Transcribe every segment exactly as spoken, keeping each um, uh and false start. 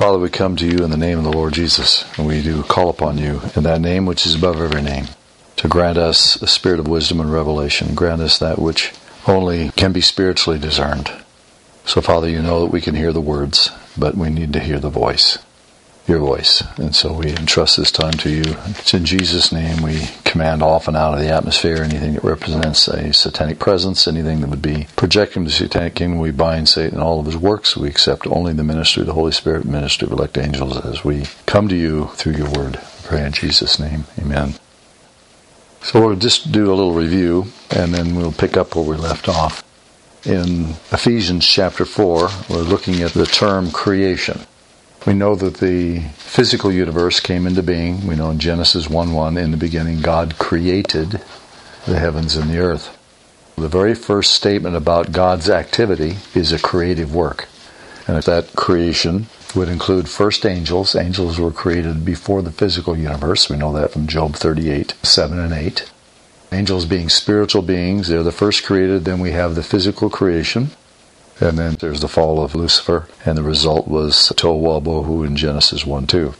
Father, we come to you in the name of the Lord Jesus, and we do call upon you in that name which is above every name, to grant us a spirit of wisdom and revelation. Grant us that which only can be spiritually discerned. So, Father, you know that we can hear the words, but we need to hear the voice, your voice. And so we entrust this time to you. It's in Jesus' name we command off and out of the atmosphere anything that represents a satanic presence, anything that would be projecting the satanic kingdom. We bind Satan and all of his works. We accept only the ministry of the Holy Spirit, ministry of elect angels, as we come to you through your word. We pray in Jesus' name. Amen. So we'll just do a little review, and then we'll pick up where we left off. In Ephesians chapter four, we're looking at the term creation. We know that the physical universe came into being. We know in Genesis one one, in the beginning God created the heavens and the earth. The very first statement about God's activity is a creative work. And that creation would include first angels. Angels were created before the physical universe. We know that from Job thirty-eight, seven and eight. Angels being spiritual beings, they're the first created. Then we have the physical creation. And then there's the fall of Lucifer, and the result was Tohu Wabohu in Genesis one two.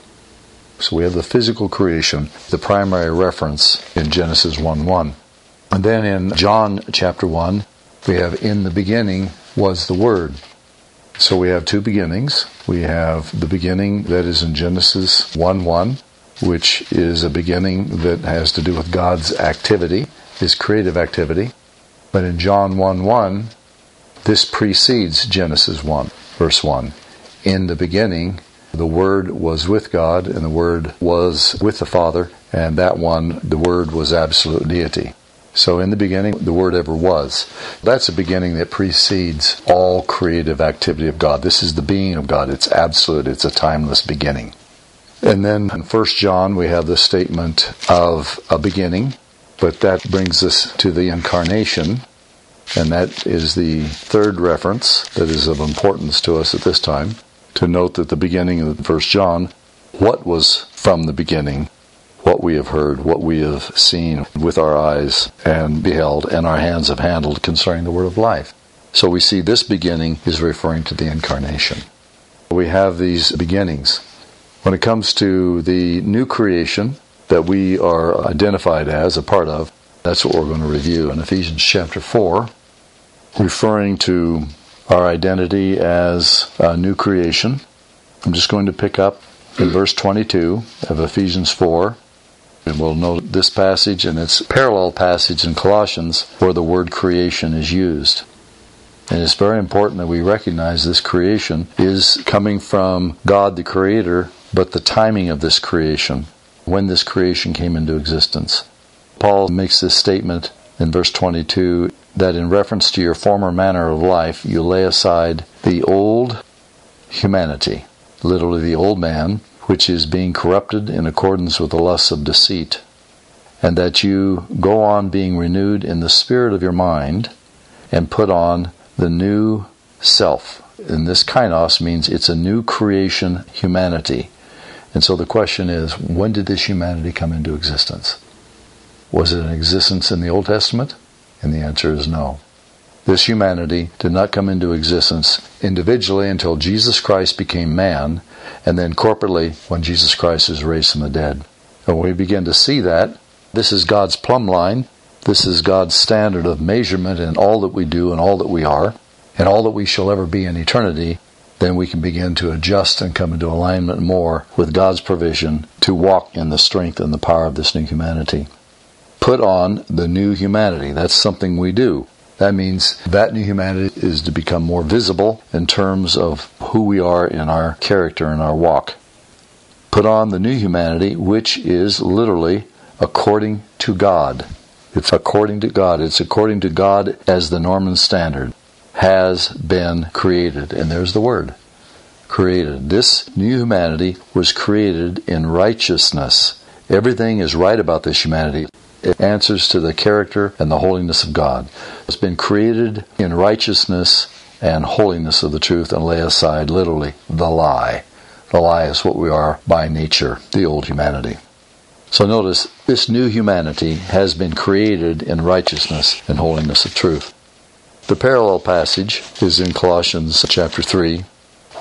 So we have the physical creation, the primary reference in Genesis one one. And then in John chapter one, we have in the beginning was the Word. So we have two beginnings. We have the beginning that is in Genesis one one, which is a beginning that has to do with God's activity, His creative activity. But in John one one, this precedes Genesis one, verse one. In the beginning, the Word was with God, and the Word was with the Father, and that one, the Word was absolute deity. So in the beginning, the Word ever was. That's a beginning that precedes all creative activity of God. This is the being of God. It's absolute. It's a timeless beginning. And then in First John, we have the statement of a beginning, but that brings us to the incarnation. And that is the third reference that is of importance to us at this time, to note that the beginning of First John, what was from the beginning, what we have heard, what we have seen with our eyes and beheld, and our hands have handled concerning the word of life. So we see this beginning is referring to the incarnation. We have these beginnings. When it comes to the new creation that we are identified as a part of, that's what we're going to review in Ephesians chapter four, referring to our identity as a new creation. I'm just going to pick up in verse twenty-two of Ephesians four, and we'll note this passage and its parallel passage in Colossians where the word creation is used. And it's very important that we recognize this creation is coming from God the Creator, but the timing of this creation, when this creation came into existence. Paul makes this statement in verse twenty-two, that in reference to your former manner of life, you lay aside the old humanity, literally the old man, which is being corrupted in accordance with the lusts of deceit, and that you go on being renewed in the spirit of your mind, and put on the new self. And this kainos means it's a new creation humanity. And so the question is, when did this humanity come into existence? Was it in existence in the Old Testament? And the answer is no. This humanity did not come into existence individually until Jesus Christ became man, and then corporately when Jesus Christ is raised from the dead. And when we begin to see that, this is God's plumb line, this is God's standard of measurement in all that we do and all that we are, and all that we shall ever be in eternity, then we can begin to adjust and come into alignment more with God's provision to walk in the strength and the power of this new humanity. Put on the new humanity. That's something we do. That means that new humanity is to become more visible in terms of who we are in our character and our walk. Put on the new humanity, which is literally according to God. It's according to God. It's according to God as the Norman standard has been created. And there's the word, created. This new humanity was created in righteousness. Everything is right about this humanity. It answers to the character and the holiness of God. It's been created in righteousness and holiness of the truth, and lay aside, literally, the lie. The lie is what we are by nature, the old humanity. So notice, this new humanity has been created in righteousness and holiness of truth. The parallel passage is in Colossians chapter three,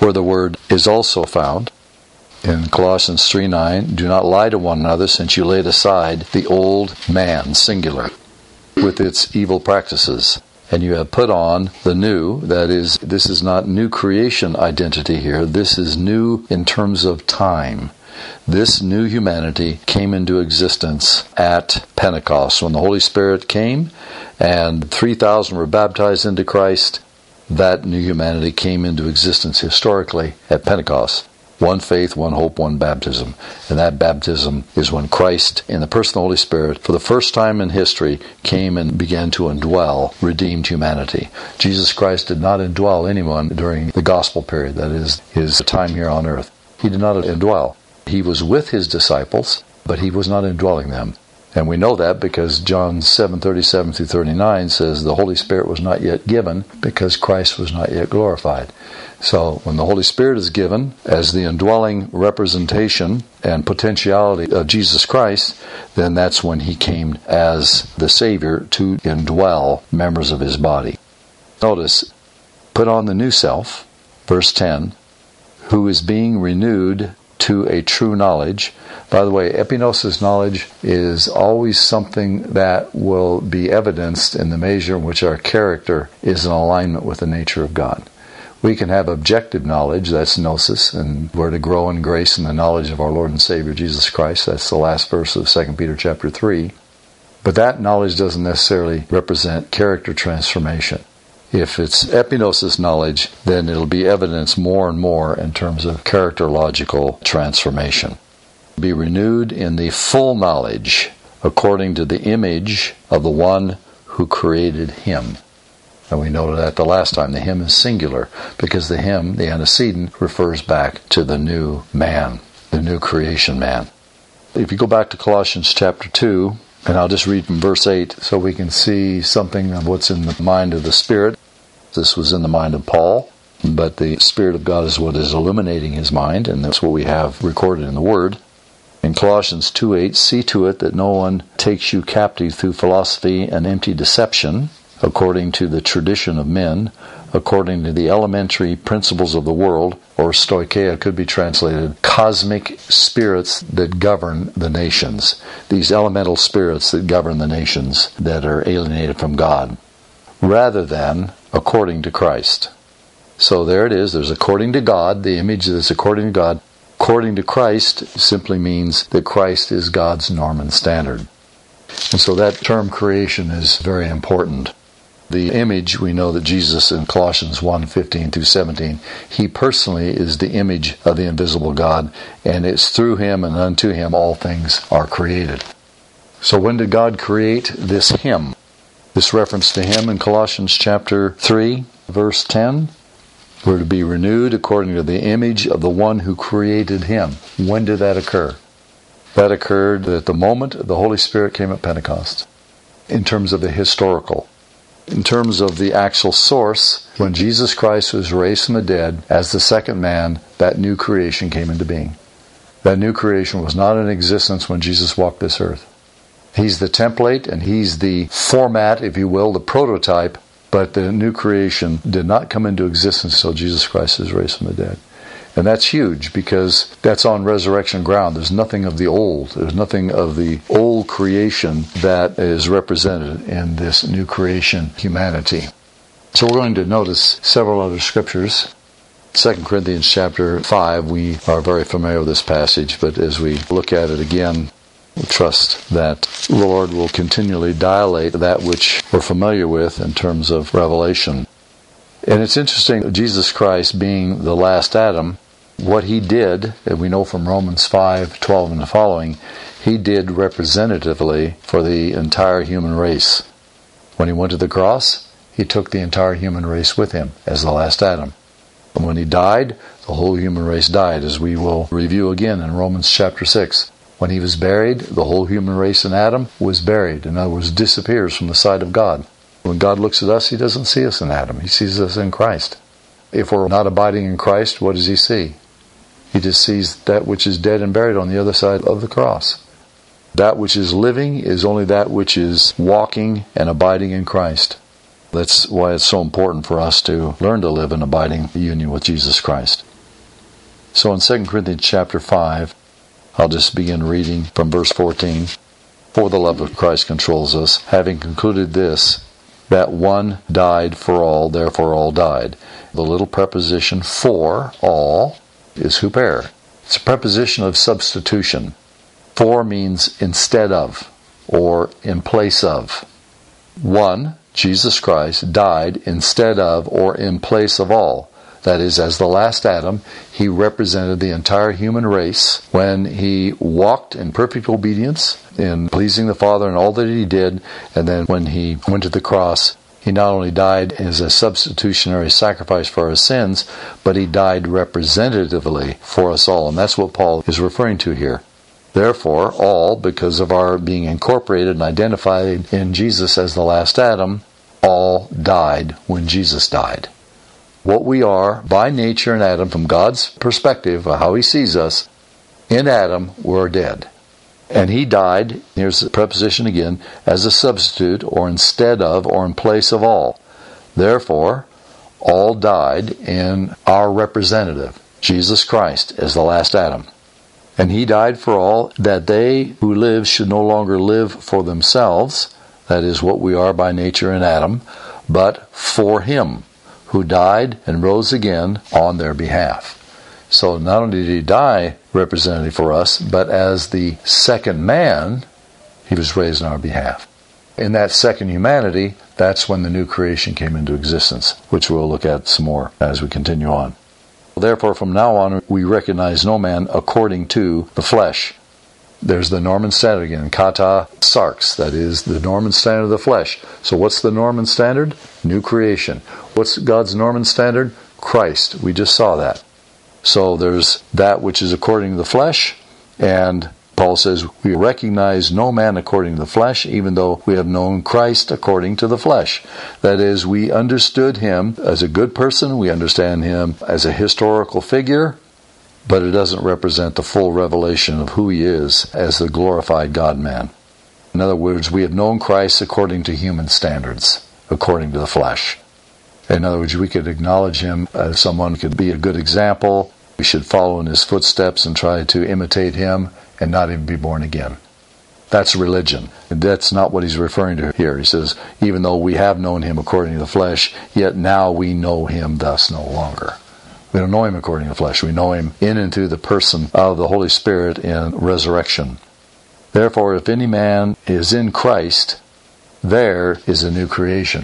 where the word is also found. In Colossians three nine, do not lie to one another, since you laid aside the old man, singular, with its evil practices, and you have put on the new. That is, this is not new creation identity here. This is new in terms of time. This new humanity came into existence at Pentecost. When the Holy Spirit came and three thousand were baptized into Christ, that new humanity came into existence historically at Pentecost. One faith, one hope, one baptism. And that baptism is when Christ, in the person of the Holy Spirit, for the first time in history, came and began to indwell redeemed humanity. Jesus Christ did not indwell anyone during the gospel period, that is, his time here on earth. He did not indwell. He was with his disciples, but he was not indwelling them. And we know that because John seven thirty-seven through thirty-nine says the Holy Spirit was not yet given because Christ was not yet glorified. So when the Holy Spirit is given as the indwelling representation and potentiality of Jesus Christ, then that's when he came as the Savior to indwell members of his body. Notice, put on the new self, verse ten, who is being renewed to a true knowledge. By the way, epignosis knowledge is always something that will be evidenced in the measure in which our character is in alignment with the nature of God. We can have objective knowledge, that's gnosis, and we're to grow in grace in the knowledge of our Lord and Savior Jesus Christ. That's the last verse of Second Peter chapter three. But that knowledge doesn't necessarily represent character transformation. If it's epignosis knowledge, then it'll be evidenced more and more in terms of characterological transformation. Be renewed in the full knowledge according to the image of the one who created him. And we noted that the last time. The him is singular because the him, the antecedent, refers back to the new man, the new creation man. If you go back to Colossians chapter two, and I'll just read from verse eight so we can see something of what's in the mind of the Spirit. This was in the mind of Paul, but the Spirit of God is what is illuminating his mind, and that's what we have recorded in the Word. In Colossians two eight, see to it that no one takes you captive through philosophy and empty deception, according to the tradition of men, according to the elementary principles of the world, or stoicheia could be translated, cosmic spirits that govern the nations. These elemental spirits that govern the nations that are alienated from God, rather than according to Christ. So there it is. There's according to God, the image that's according to God. According to Christ simply means that Christ is God's norm and standard. And so that term creation is very important. The image, we know that Jesus in Colossians one fifteen through seventeen, he personally is the image of the invisible God, and it's through him and unto him all things are created. So when did God create this him? This reference to him in Colossians chapter three, verse ten. We're to be renewed according to the image of the one who created him. When did that occur? That occurred at the moment the Holy Spirit came at Pentecost. In terms of the historical. In terms of the actual source, when Jesus Christ was raised from the dead as the second man, that new creation came into being. That new creation was not in existence when Jesus walked this earth. He's the template and he's the format, if you will, the prototype, but the new creation did not come into existence until Jesus Christ was raised from the dead. And that's huge because that's on resurrection ground. There's nothing of the old. There's nothing of the old creation that is represented in this new creation humanity. So we're going to notice several other scriptures. Second Corinthians chapter five, we are very familiar with this passage, but as we look at it again, we trust that the Lord will continually dilate that which we're familiar with in terms of revelation. And it's interesting, Jesus Christ being the last Adam, what he did, and we know from Romans five twelve and the following, he did representatively for the entire human race. When he went to the cross, he took the entire human race with him as the last Adam. And when he died, the whole human race died, as we will review again in Romans chapter six. When he was buried, the whole human race in Adam was buried. In other words, disappears from the sight of God. When God looks at us, he doesn't see us in Adam. He sees us in Christ. If we're not abiding in Christ, what does he see? He just sees that which is dead and buried on the other side of the cross. That which is living is only that which is walking and abiding in Christ. That's why it's so important for us to learn to live in abiding union with Jesus Christ. So in Second Corinthians chapter five, I'll just begin reading from verse fourteen. For the love of Christ controls us, having concluded this, that one died for all, therefore all died. The little preposition for all is huper. It's a preposition of substitution. For means instead of, or in place of. One, Jesus Christ, died instead of or in place of all. That is, as the last Adam, he represented the entire human race when he walked in perfect obedience, in pleasing the Father in all that he did, and then when he went to the cross, he not only died as a substitutionary sacrifice for our sins, but he died representatively for us all. And that's what Paul is referring to here. Therefore, all, because of our being incorporated and identified in Jesus as the last Adam, all died when Jesus died. What we are by nature in Adam, from God's perspective, how he sees us, in Adam we're dead. And he died, here's the preposition again, as a substitute, or instead of, or in place of all. Therefore, all died in our representative, Jesus Christ, as the last Adam. And he died for all, that they who live should no longer live for themselves, that is what we are by nature in Adam, but for him, who died and rose again on their behalf. So not only did he die representative for us, but as the second man, he was raised on our behalf. In that second humanity, that's when the new creation came into existence, which we'll look at some more as we continue on. Therefore, from now on, we recognize no man according to the flesh. There's the Norman standard again, kata sarx, that is the Norman standard of the flesh. So what's the Norman standard? New creation. What's God's Norman standard? Christ. We just saw that. So there's that which is according to the flesh, and Paul says we recognize no man according to the flesh, even though we have known Christ according to the flesh. That is, we understood him as a good person, we understand him as a historical figure, but it doesn't represent the full revelation of who he is as the glorified God-man. In other words, we have known Christ according to human standards, according to the flesh. In other words, we could acknowledge him as someone who could be a good example. We should follow in his footsteps and try to imitate him and not even be born again. That's religion. That's not what he's referring to here. He says, even though we have known him according to the flesh, yet now we know him thus no longer. We don't know him according to the flesh. We know him in and through the person of the Holy Spirit in resurrection. Therefore, if any man is in Christ, there is a new creation.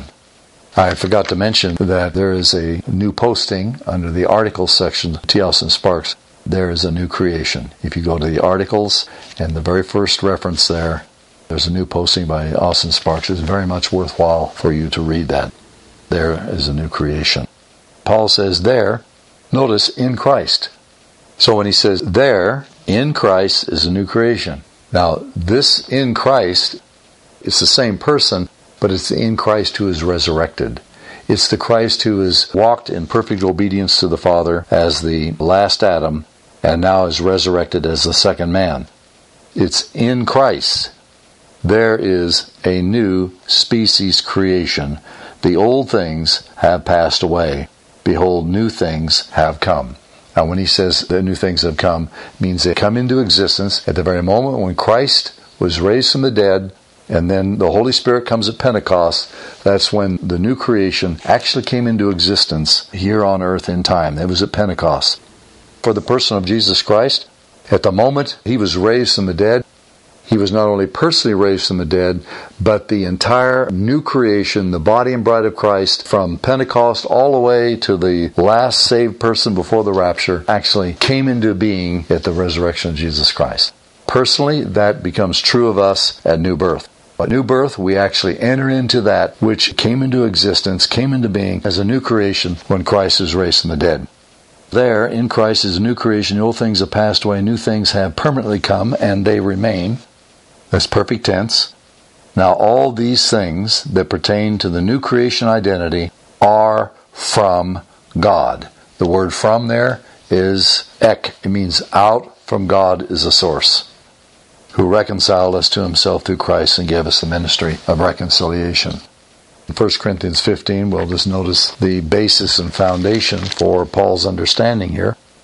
I forgot to mention that there is a new posting under the articles section of T. Austin Sparks. There is a new creation. If you go to the articles and the very first reference there, there's a new posting by Austin Sparks. It's very much worthwhile for you to read that. There is a new creation. Paul says there, notice, in Christ. So when he says there, in Christ is a new creation. Now, this in Christ, it's the same person, but it's the in Christ who is resurrected. It's the Christ who has walked in perfect obedience to the Father as the last Adam, and now is resurrected as the second man. It's in Christ. There is a new species creation. The old things have passed away. Behold, new things have come. Now, when he says the new things have come, it means they come into existence at the very moment when Christ was raised from the dead, and then the Holy Spirit comes at Pentecost. That's when the new creation actually came into existence here on earth in time. It was at Pentecost. For the person of Jesus Christ, at the moment he was raised from the dead, he was not only personally raised from the dead, but the entire new creation, the body and bride of Christ, from Pentecost all the way to the last saved person before the rapture, actually came into being at the resurrection of Jesus Christ. Personally, that becomes true of us at new birth. At new birth, we actually enter into that which came into existence, came into being as a new creation when Christ was raised from the dead. There, in Christ, is a new creation. The old things have passed away, new things have permanently come, and they remain. That's perfect tense. Now, all these things that pertain to the new creation identity are from God. The word from there is ek. It means out from God is a source, who reconciled us to himself through Christ and gave us the ministry of reconciliation. In First Corinthians fifteen, we'll just notice the basis and foundation for Paul's understanding here.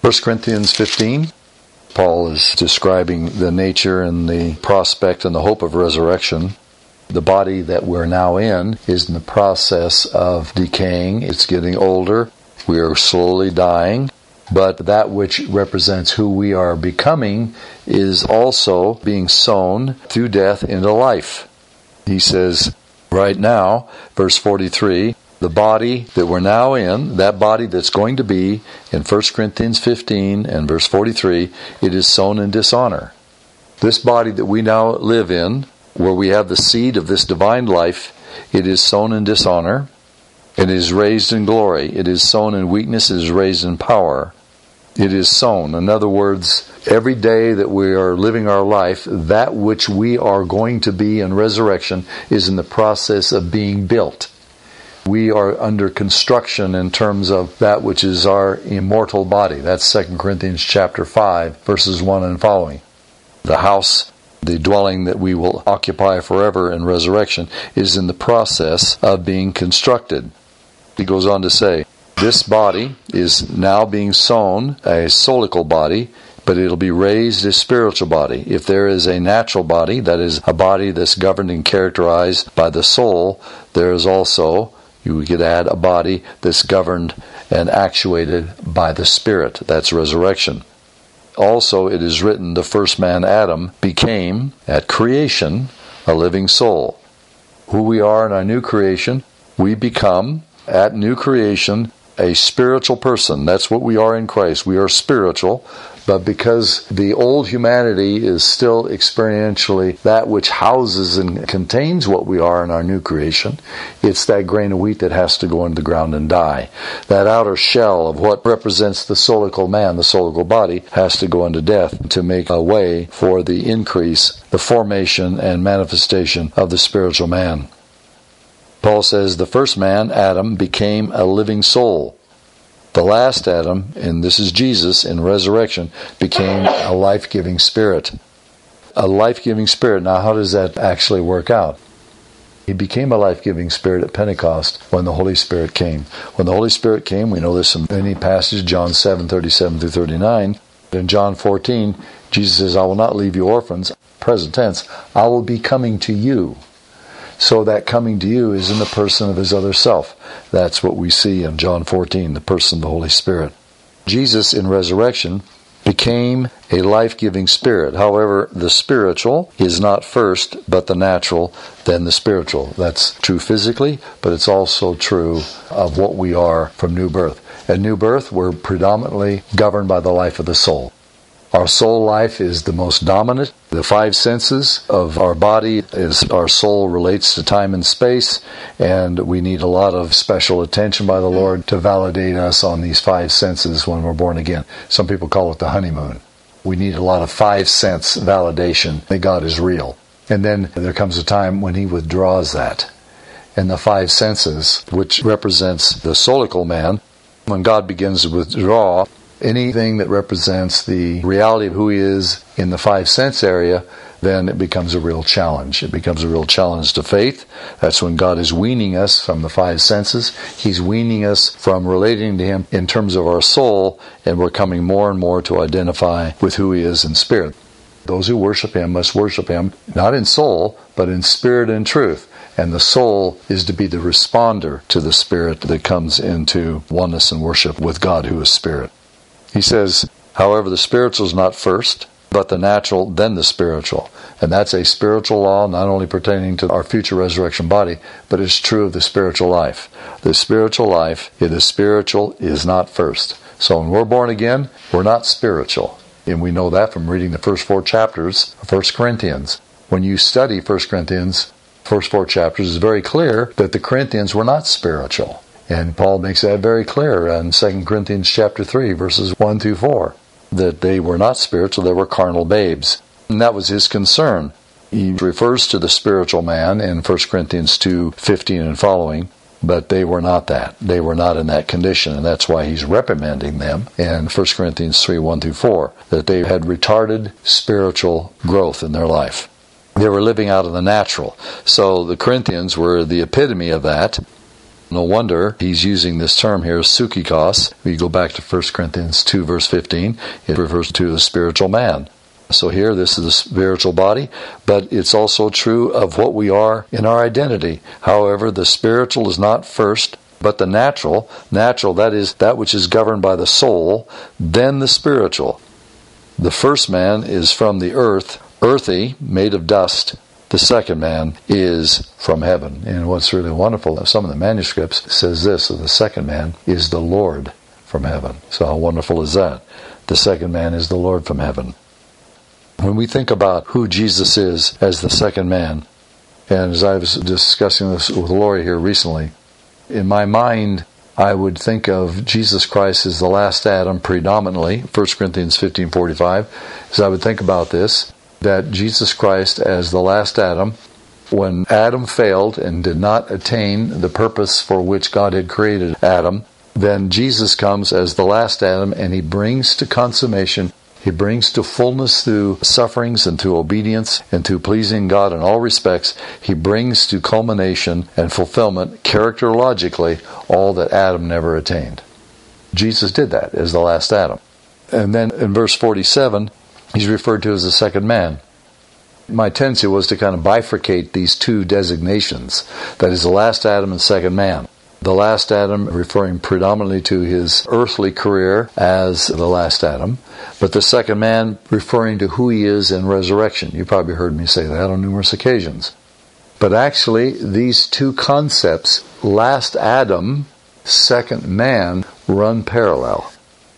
First Corinthians fifteen, Paul is describing the nature and the prospect and the hope of resurrection. The body that we're now in is in the process of decaying. It's getting older. We are slowly dying. But that which represents who we are becoming is also being sown through death into life. He says, right now, verse forty-three, the body that we're now in, that body that's going to be, in First Corinthians fifteen and verse forty-three, it is sown in dishonor. This body that we now live in, where we have the seed of this divine life, it is sown in dishonor. It is raised in glory. It is sown in weakness. It is raised in power. It is sown. In other words, every day that we are living our life, that which we are going to be in resurrection is in the process of being built. We are under construction in terms of that which is our immortal body. That's Second Corinthians chapter five, verses one and following. The house, the dwelling that we will occupy forever in resurrection, is in the process of being constructed. He goes on to say, this body is now being sown, a soulical body, but it'll be raised a spiritual body. If there is a natural body, that is a body that's governed and characterized by the soul, there is also, you could add, a body that's governed and actuated by the Spirit. That's resurrection. Also, it is written, the first man, Adam, became, at creation, a living soul. Who we are in our new creation, we become, at new creation, a spiritual person. That's what we are in Christ. We are spiritual, but because the old humanity is still experientially that which houses and contains what we are in our new creation, it's that grain of wheat that has to go into the ground and die. That outer shell of what represents the soulical man, the soulical body, has to go into death to make a way for the increase, the formation and manifestation of the spiritual man. Paul says the first man, Adam, became a living soul. The last Adam, and this is Jesus in resurrection, became a life-giving spirit. A life-giving spirit. Now, how does that actually work out? He became a life-giving spirit at Pentecost when the Holy Spirit came. When the Holy Spirit came, we know this from many passages, John seven, thirty-seven through thirty-nine. In John fourteen, Jesus says, I will not leave you orphans. Present tense, I will be coming to you. So that coming to you is in the person of his other self. That's what we see in John fourteen, the person of the Holy Spirit. Jesus in resurrection became a life-giving spirit. However, the spiritual is not first, but the natural, then the spiritual. That's true physically, but it's also true of what we are from new birth. At new birth, we're predominantly governed by the life of the soul. Our soul life is the most dominant. The five senses of our body is our soul relates to time and space, and we need a lot of special attention by the Lord to validate us on these five senses when we're born again. Some people call it the honeymoon. We need a lot of five sense validation that God is real. And then there comes a time when he withdraws that. And the five senses, which represents the soulical man, when God begins to withdraw anything that represents the reality of who he is in the five sense area, then it becomes a real challenge. It becomes a real challenge to faith. That's when God is weaning us from the five senses. He's weaning us from relating to him in terms of our soul, and we're coming more and more to identify with who he is in spirit. Those who worship him must worship him not in soul, but in spirit and truth. And the soul is to be the responder to the spirit that comes into oneness and worship with God who is spirit. He says, however, the spiritual is not first, but the natural, then the spiritual. And that's a spiritual law, not only pertaining to our future resurrection body, but it's true of the spiritual life. The spiritual life, the spiritual is not first. So when we're born again, we're not spiritual. And we know that from reading the first four chapters of First Corinthians. When you study First Corinthians, first four chapters, it's very clear that the Corinthians were not spiritual. And Paul makes that very clear in Second Corinthians chapter three, verses one through four, that they were not spiritual, they were carnal babes. And that was his concern. He refers to the spiritual man in First Corinthians two, fifteen and following, but they were not that. They were not in that condition, and that's why he's reprimanding them in First Corinthians three, one through four, that they had retarded spiritual growth in their life. They were living out of the natural. So the Corinthians were the epitome of that. No wonder he's using this term here, psychikos. We go back to First Corinthians two, verse fifteen. It refers to the spiritual man. So here, this is the spiritual body, but it's also true of what we are in our identity. However, the spiritual is not first, but the natural. Natural, that is, that which is governed by the soul, then the spiritual. The first man is from the earth, earthy, made of dust. The second man is from heaven. And what's really wonderful, some of the manuscripts says this, that the second man is the Lord from heaven. So how wonderful is that? The second man is the Lord from heaven. When we think about who Jesus is as the second man, and as I was discussing this with Lori here recently, in my mind, I would think of Jesus Christ as the last Adam predominantly, First Corinthians fifteen forty-five, as I would think about this, that Jesus Christ as the last Adam, when Adam failed and did not attain the purpose for which God had created Adam, then Jesus comes as the last Adam and he brings to consummation, he brings to fullness through sufferings and through obedience and through pleasing God in all respects. He brings to culmination and fulfillment, characterologically, all that Adam never attained. Jesus did that as the last Adam. And then in verse forty-seven, he's referred to as the second man. My tendency was to kind of bifurcate these two designations. That is the last Adam and second man. The last Adam referring predominantly to his earthly career as the last Adam, but the second man referring to who he is in resurrection. You probably heard me say that on numerous occasions. But actually, these two concepts, last Adam, second man, run parallel.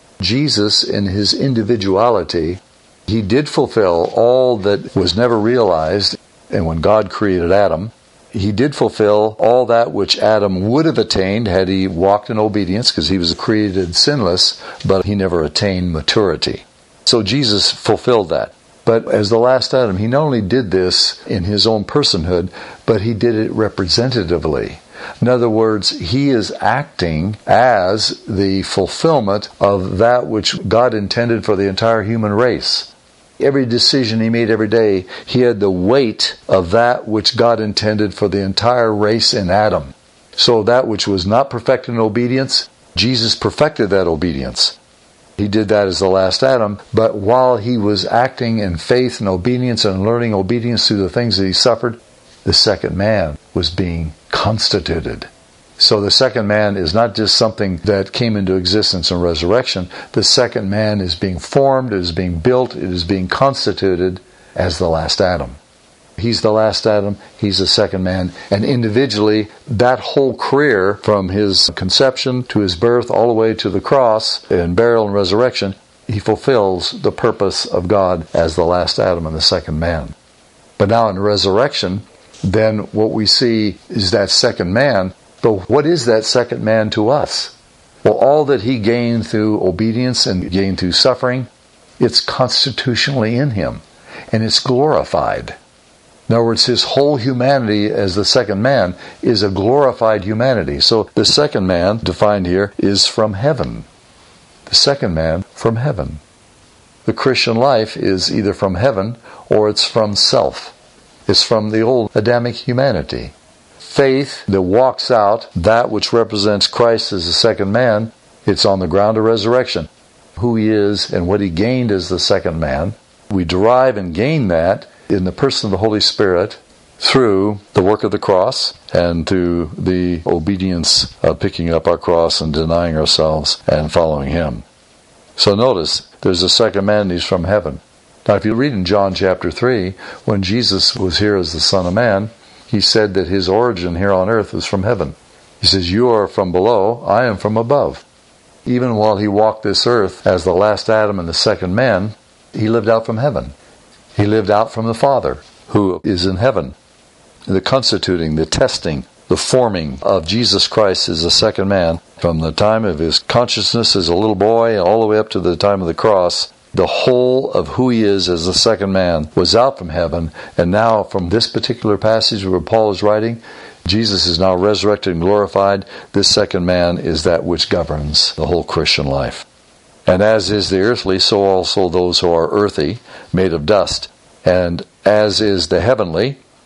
Jesus, in his individuality, he did fulfill all that was never realized, and when God created Adam, he did fulfill all that which Adam would have attained had he walked in obedience, because he was created sinless, but he never attained maturity. So Jesus fulfilled that. But as the last Adam, he not only did this in his own personhood, but he did it representatively. In other words, he is acting as the fulfillment of that which God intended for the entire human race. Every decision he made every day, he had the weight of that which God intended for the entire race in Adam. So that which was not perfected in obedience, Jesus perfected that obedience. He did that as the last Adam, but while he was acting in faith and obedience and learning obedience through the things that he suffered, the second man was being constituted. So the second man is not just something that came into existence in resurrection. The second man is being formed, it is being built, it is being constituted as the last Adam. He's the last Adam, he's the second man, and individually, that whole career from his conception to his birth all the way to the cross and burial and resurrection, he fulfills the purpose of God as the last Adam and the second man. But now in resurrection, then what we see is that second man. But what is that second man to us? Well, all that he gained through obedience and gained through suffering, it's constitutionally in him, and it's glorified. In other words, his whole humanity as the second man is a glorified humanity. So the second man, defined here, is from heaven. The second man from heaven. The Christian life is either from heaven or it's from self. It's from the old Adamic humanity. Faith that walks out that which represents Christ as the second man, it's on the ground of resurrection. Who he is and what he gained as the second man, we derive and gain that in the person of the Holy Spirit through the work of the cross and through the obedience of picking up our cross and denying ourselves and following him. So notice, there's a second man and he's from heaven. Now if you read in John chapter three, when Jesus was here as the Son of Man, he said that his origin here on earth was from heaven. He says, you are from below, I am from above. Even while he walked this earth as the last Adam and the second man, he lived out from heaven. He lived out from the Father, who is in heaven. The constituting, the testing, the forming of Jesus Christ as the second man, from the time of his consciousness as a little boy all the way up to the time of the cross, the whole of who he is as the second man was out from heaven, and now from this particular passage where Paul is writing, Jesus is now resurrected and glorified. This second man is that which governs the whole Christian life. And as is the earthly, so also those who are earthy, made of dust. And as is the heavenly,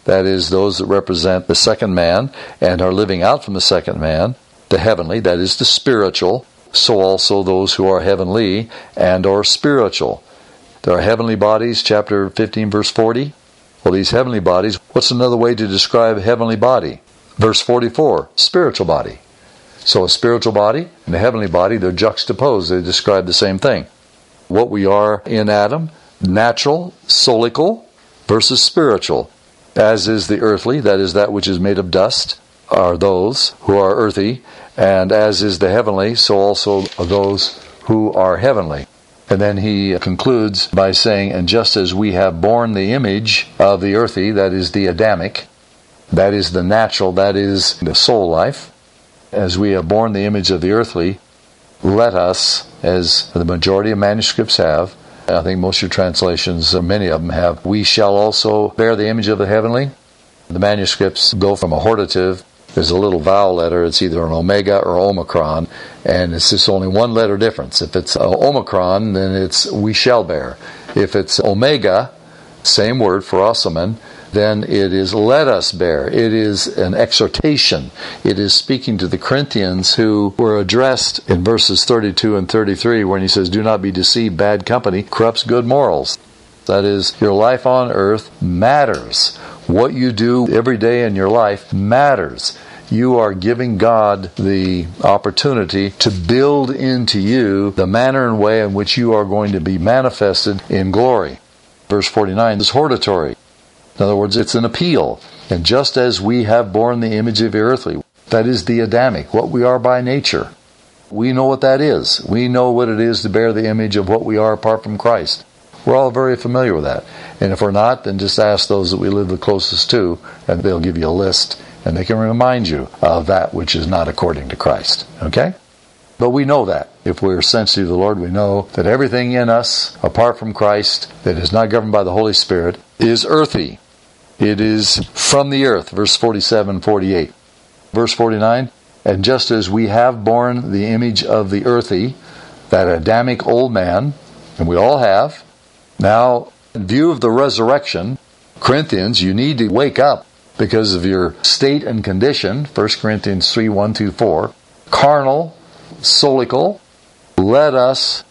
that is, those that represent the second man and are living out from the second man, the heavenly, that is the spiritual, so also those who are heavenly and are spiritual. There are heavenly bodies, chapter fifteen, verse forty. Well, these heavenly bodies, what's another way to describe a heavenly body? Verse forty-four, spiritual body. So a spiritual body and a heavenly body, they're juxtaposed. They describe the same thing. What we are in Adam, natural, soulical, versus spiritual. As is the earthly, that is that which is made of dust, are those who are earthy. And as is the heavenly, so also are those who are heavenly. And then he concludes by saying, and just as we have borne the image of the earthy, that is the Adamic, that is the natural, that is the soul life, as we have borne the image of the earthly, let us, as the majority of manuscripts have, I think most of your translations, or many of them have, we shall also bear the image of the heavenly. The manuscripts go from a hortative. There's a little vowel letter. It's either an omega or omicron, and it's just only one letter difference. If it's omicron, then it's we shall bear. If it's omega, same word for osaman, then it is let us bear. It is an exhortation. It is speaking to the Corinthians who were addressed in verses thirty-two and thirty-three when he says, do not be deceived, bad company corrupts good morals. That is, your life on earth matters. What you do every day in your life matters. You are giving God the opportunity to build into you the manner and way in which you are going to be manifested in glory. Verse forty-nine is hortatory. In other words, it's an appeal. And just as we have borne the image of the earthly, that is the Adamic, what we are by nature. We know what that is. We know what it is to bear the image of what we are apart from Christ. We're all very familiar with that. And if we're not, then just ask those that we live the closest to, and they'll give you a list, and they can remind you of that which is not according to Christ. Okay? But we know that. If we're sensitive to the Lord, we know that everything in us, apart from Christ, that is not governed by the Holy Spirit, is earthy. It is from the earth, verse forty-seven, forty-eight. Verse forty-nine, and just as we have borne the image of the earthy, that Adamic old man, and we all have, now, in view of the resurrection, Corinthians, you need to wake up because of your state and condition, First Corinthians three, one through four, carnal, soulical, let us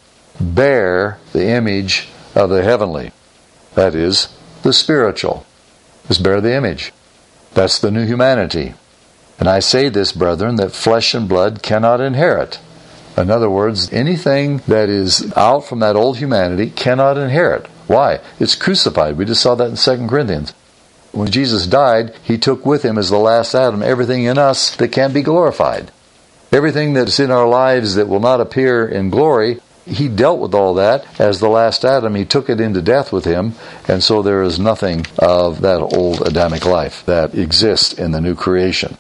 bear the image of the heavenly. That is, the spiritual. Just bear the image. That's the new humanity. And I say this, brethren, that flesh and blood cannot inherit. In other words, anything that is out from that old humanity cannot inherit. Why? It's crucified. We just saw that in Second Corinthians. When Jesus died, he took with him as the last Adam everything in us that can be glorified. Everything that's in our lives that will not appear in glory, he dealt with all that as the last Adam. He took it into death with him, and so there is nothing of that old Adamic life that exists in the new creation.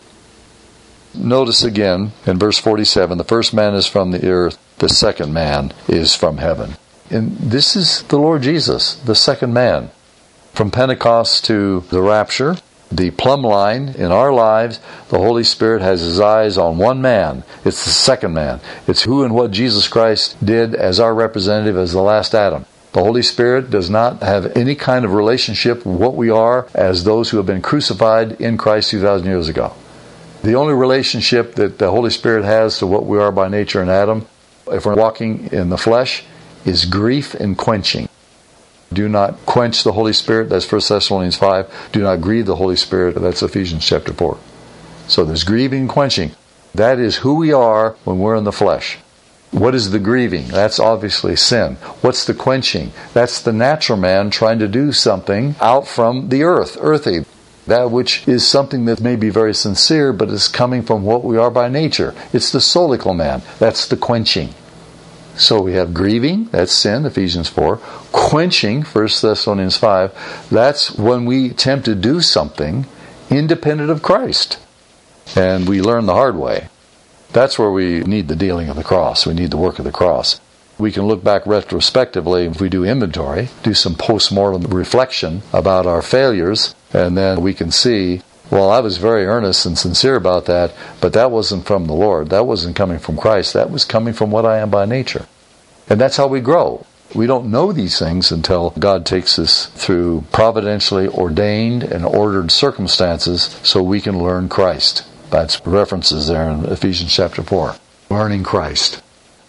Notice again in verse forty-seven, the first man is from the earth, the second man is from heaven. And this is the Lord Jesus, the second man. From Pentecost to the rapture, the plumb line in our lives, the Holy Spirit has his eyes on one man. It's the second man. It's who and what Jesus Christ did as our representative as the last Adam. The Holy Spirit does not have any kind of relationship with what we are as those who have been crucified in Christ two thousand years ago. The only relationship that the Holy Spirit has to what we are by nature in Adam, if we're walking in the flesh, is grief and quenching. Do not quench the Holy Spirit. That's First Thessalonians five. Do not grieve the Holy Spirit. That's Ephesians chapter four. So there's grieving and quenching. That is who we are when we're in the flesh. What is the grieving? That's obviously sin. What's the quenching? That's the natural man trying to do something out from the earth, earthy. That which is something that may be very sincere, but is coming from what we are by nature. It's the soulical man. That's the quenching. So we have grieving, that's sin, Ephesians four. Quenching, First Thessalonians five. That's when we attempt to do something independent of Christ. And we learn the hard way. That's where we need the dealing of the cross. We need the work of the cross. We can look back retrospectively if we do inventory, do some post-mortem reflection about our failures, and then we can see, well, I was very earnest and sincere about that, but that wasn't from the Lord. That wasn't coming from Christ. That was coming from what I am by nature. And that's how we grow. We don't know these things until God takes us through providentially ordained and ordered circumstances so we can learn Christ. That's references there in Ephesians chapter four. Learning Christ.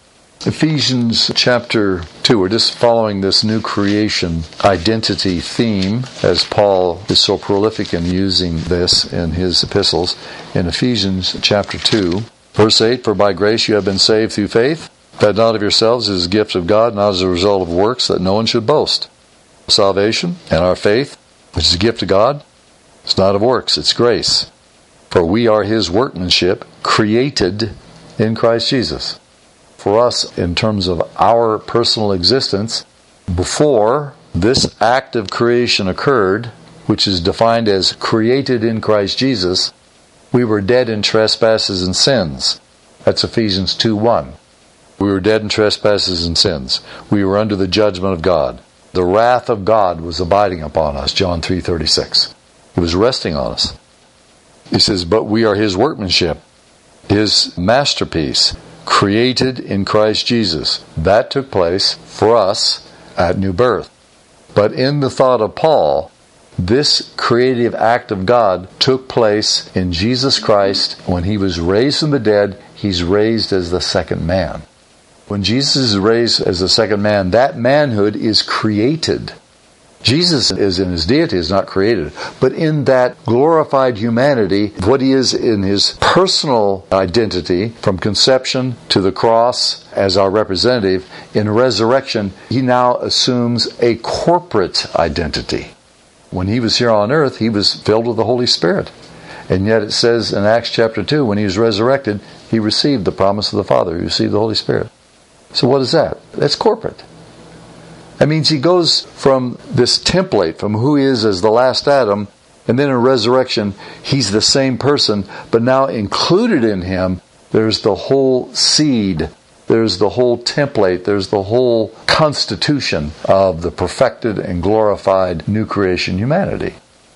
Ephesians chapter two, we're just following this new creation identity theme as Paul is so prolific in using this in his epistles. In Ephesians chapter two, verse eight, for by grace you have been saved through faith, that not of yourselves is a gift of God, not as a result of works, that no one should boast. Salvation and our faith, which is a gift of God, it's not of works, it's grace. For we are His workmanship, created in Christ Jesus. For us, in terms of our personal existence, before this act of creation occurred, which is defined as created in Christ Jesus, we were dead in trespasses and sins. That's Ephesians two one. We were dead in trespasses and sins. We were under the judgment of God. The wrath of God was abiding upon us, John three thirty-six. It was resting on us. He says, but we are His workmanship, His masterpiece, created in Christ Jesus. That took place for us at new birth. But in the thought of Paul, this creative act of God took place in Jesus Christ. When He was raised from the dead, He's raised as the second man. When Jesus is raised as the second man, that manhood is created. Jesus is in His deity, is not created. But in that glorified humanity, what He is in His personal identity, from conception to the cross as our representative, in resurrection, He now assumes a corporate identity. When He was here on earth, He was filled with the Holy Spirit. And yet it says in Acts chapter two, when He was resurrected, He received the promise of the Father. He received the Holy Spirit. So what is that? That's corporate. That means He goes from this template, from who He is as the last Adam, and then in resurrection, He's the same person, but now included in Him, there's the whole seed, there's the whole template, there's the whole constitution of the perfected and glorified new creation humanity.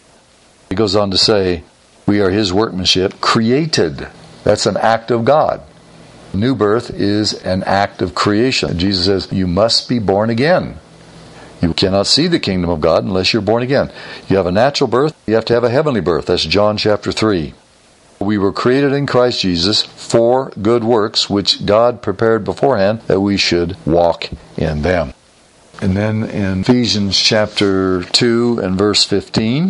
He goes on to say, we are His workmanship, created. That's an act of God. New birth is an act of creation. Jesus says, you must be born again. You cannot see the kingdom of God unless you're born again. You have a natural birth, you have to have a heavenly birth. That's John chapter three. We were created in Christ Jesus for good works, which God prepared beforehand that we should walk in them. And then in Ephesians chapter two and verse fifteen,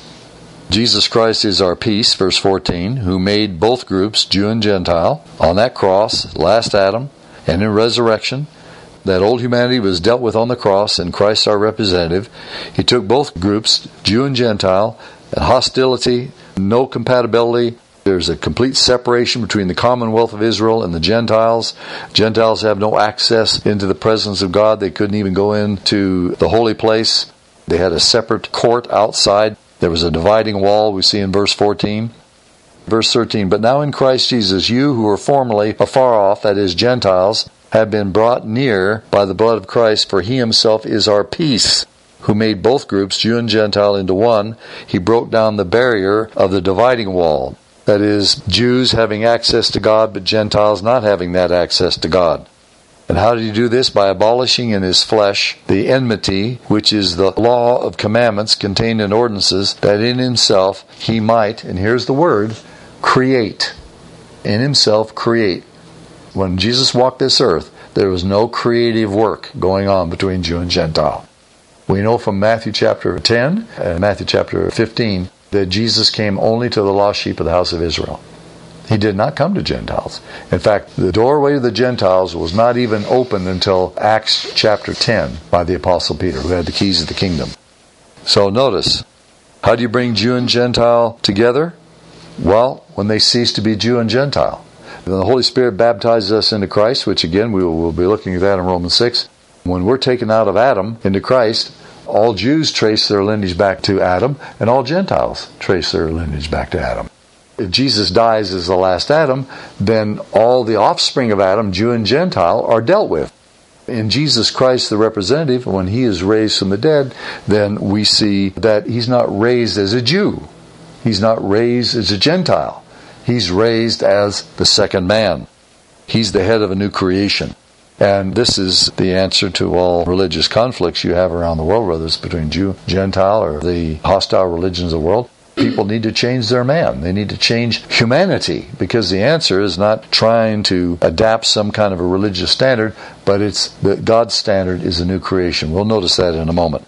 Jesus Christ is our peace, verse fourteen, who made both groups, Jew and Gentile, on that cross, last Adam, and in resurrection. That old humanity was dealt with on the cross, and Christ our representative. He took both groups, Jew and Gentile, and hostility, no compatibility. There's a complete separation between the commonwealth of Israel and the Gentiles. Gentiles have no access into the presence of God. They couldn't even go into the holy place. They had a separate court outside. There was a dividing wall, we see in verse fourteen. Verse thirteen, but now in Christ Jesus, you who were formerly afar off, that is, Gentiles, have been brought near by the blood of Christ, for He Himself is our peace, who made both groups, Jew and Gentile, into one. He broke down the barrier of the dividing wall. That is, Jews having access to God, but Gentiles not having that access to God. And how did He do this? By abolishing in His flesh the enmity, which is the law of commandments contained in ordinances, that in Himself He might, and here's the word, create. In Himself create. When Jesus walked this earth, there was no creative work going on between Jew and Gentile. We know from Matthew chapter ten and Matthew chapter fifteen that Jesus came only to the lost sheep of the house of Israel. He did not come to Gentiles. In fact, the doorway to the Gentiles was not even opened until Acts chapter ten by the Apostle Peter, who had the keys of the kingdom. So notice, how do you bring Jew and Gentile together? Well, when they cease to be Jew and Gentile. The Holy Spirit baptizes us into Christ, which again we will we'll be looking at that in Romans six. When we're taken out of Adam into Christ, all Jews trace their lineage back to Adam, and all Gentiles trace their lineage back to Adam. If Jesus dies as the last Adam, then all the offspring of Adam, Jew and Gentile, are dealt with. In Jesus Christ, the representative, when He is raised from the dead, then we see that He's not raised as a Jew. He's not raised as a Gentile. He's raised as the second man. He's the head of a new creation. And this is the answer to all religious conflicts you have around the world, whether it's between Jew, Gentile, or the hostile religions of the world. People need to change their man. They need to change humanity, because the answer is not trying to adapt some kind of a religious standard, but it's that God's standard is a new creation. We'll notice that in a moment.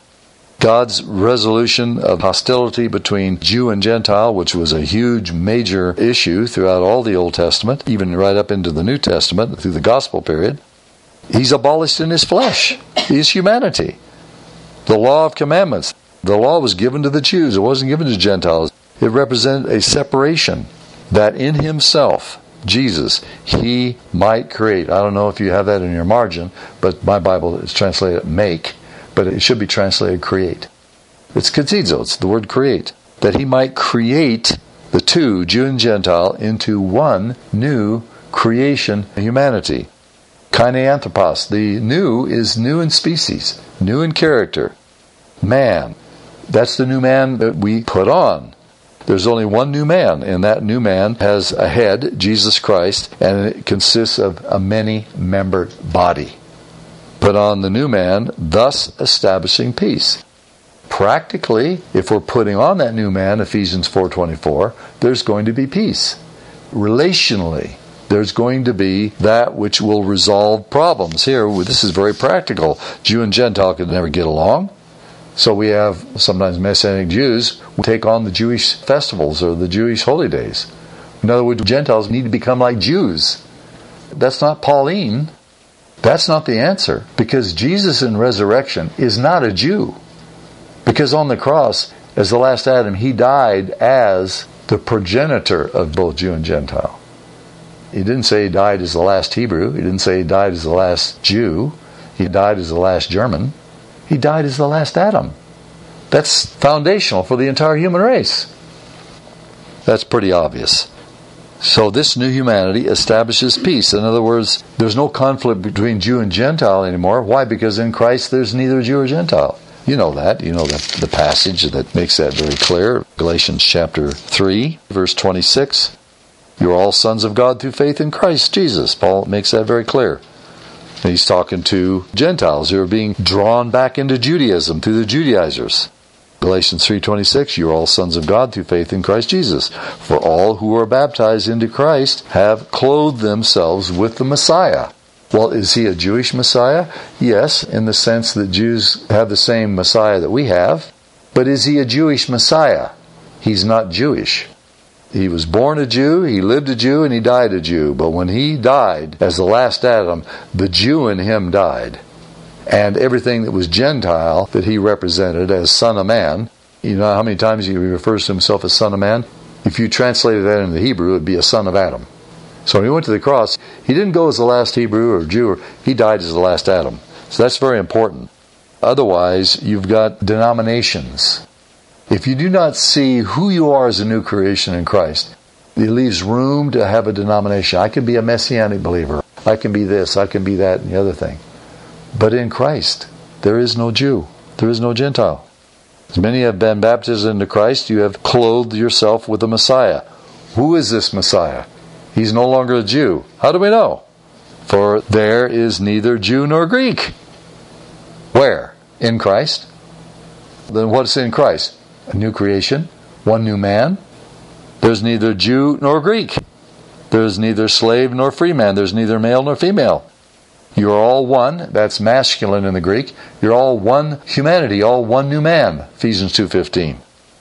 God's resolution of hostility between Jew and Gentile, which was a huge, major issue throughout all the Old Testament, even right up into the New Testament, through the Gospel period, He's abolished in His flesh. He is humanity. The law of commandments. The law was given to the Jews. It wasn't given to Gentiles. It represented a separation that in Himself, Jesus, He might create. I don't know if you have that in your margin, but my Bible is translated make. But it should be translated create. It's katizo, it's the word create. That He might create the two, Jew and Gentile, into one new creation, humanity. Kaineanthropos, the new is new in species, new in character. Man, that's the new man that we put on. There's only one new man, and that new man has a head, Jesus Christ, and it consists of a many-membered body. Put on the new man, thus establishing peace. Practically, if we're putting on that new man, Ephesians four twenty-four, there's going to be peace. Relationally, there's going to be that which will resolve problems. Here, this is very practical. Jew and Gentile could never get along. So we have sometimes Messianic Jews who take on the Jewish festivals or the Jewish holy days. In other words, Gentiles need to become like Jews. That's not Pauline. That's not the answer, because Jesus in resurrection is not a Jew. Because on the cross, as the last Adam, He died as the progenitor of both Jew and Gentile. He didn't say He died as the last Hebrew. He didn't say He died as the last Jew. He died as the last German. He died as the last Adam. That's foundational for the entire human race. That's pretty obvious. So this new humanity establishes peace. In other words, there's no conflict between Jew and Gentile anymore. Why? Because in Christ there's neither Jew or Gentile. You know that. You know that the passage that makes that very clear. Galatians chapter three, verse twenty-six. You're all sons of God through faith in Christ Jesus. Paul makes that very clear. And he's talking to Gentiles who are being drawn back into Judaism through the Judaizers. Galatians three twenty-six, you are all sons of God through faith in Christ Jesus. For all who are baptized into Christ have clothed themselves with the Messiah. Well, is He a Jewish Messiah? Yes, in the sense that Jews have the same Messiah that we have. But is He a Jewish Messiah? He's not Jewish. He was born a Jew, He lived a Jew, and He died a Jew. But when He died as the last Adam, the Jew in Him died. And everything that was Gentile that He represented as Son of Man, you know how many times He refers to Himself as Son of Man? If you translated that into Hebrew, it would be a son of Adam. So when He went to the cross, He didn't go as the last Hebrew or Jew, He died as the last Adam. So that's very important. Otherwise, you've got denominations. If you do not see who you are as a new creation in Christ, it leaves room to have a denomination. I can be a Messianic believer. I can be this, I can be that, and the other thing. But in Christ, there is no Jew. There is no Gentile. As many have been baptized into Christ, you have clothed yourself with the Messiah. Who is this Messiah? He's no longer a Jew. How do we know? For there is neither Jew nor Greek. Where? In Christ. Then what's in Christ? A new creation, one new man. There's neither Jew nor Greek. There's neither slave nor free man. There's neither male nor female. You're all one. That's masculine in the Greek. You're all one humanity, all one new man. Ephesians two fifteen.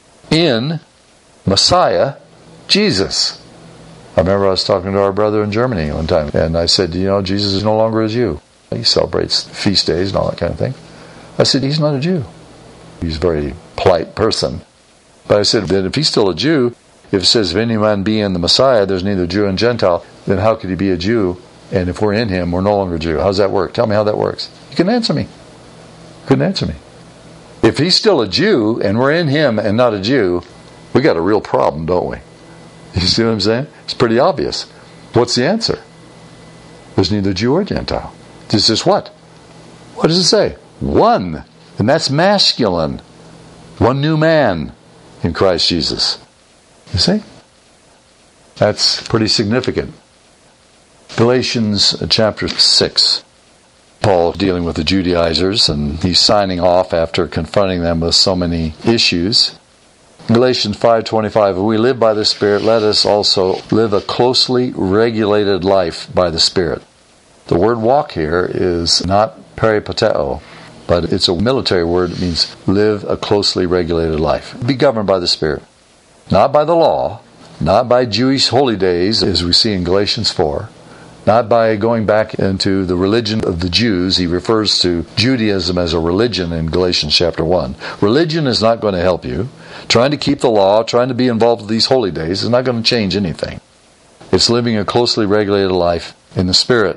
In Messiah, Jesus. I remember I was talking to our brother in Germany one time, and I said, you know, Jesus is no longer a Jew. He celebrates feast days and all that kind of thing. I said, He's not a Jew. He's a very polite person. But I said, then if He's still a Jew, if it says, if any man be in the Messiah, there's neither Jew and Gentile, then how could He be a Jew? And if we're in Him, we're no longer a Jew. How does that work? Tell me how that works. You couldn't answer me. Couldn't answer me. If He's still a Jew, and we're in Him and not a Jew, we got a real problem, don't we? You see what I'm saying? It's pretty obvious. What's the answer? There's neither Jew or Gentile. This is what? What does it say? One. And that's masculine. One new man in Christ Jesus. You see? That's pretty significant. Galatians chapter six. Paul dealing with the Judaizers, and he's signing off after confronting them with so many issues. Galatians five twenty-five, if we live by the Spirit, let us also live a closely regulated life by the Spirit. The word walk here is not peripateo, but it's a military word. It means live a closely regulated life. Be governed by the Spirit. Not by the law, not by Jewish holy days, as we see in Galatians four. Not by going back into the religion of the Jews. He refers to Judaism as a religion in Galatians chapter one. Religion is not going to help you. Trying to keep the law, trying to be involved with these holy days is not going to change anything. It's living a closely regulated life in the Spirit.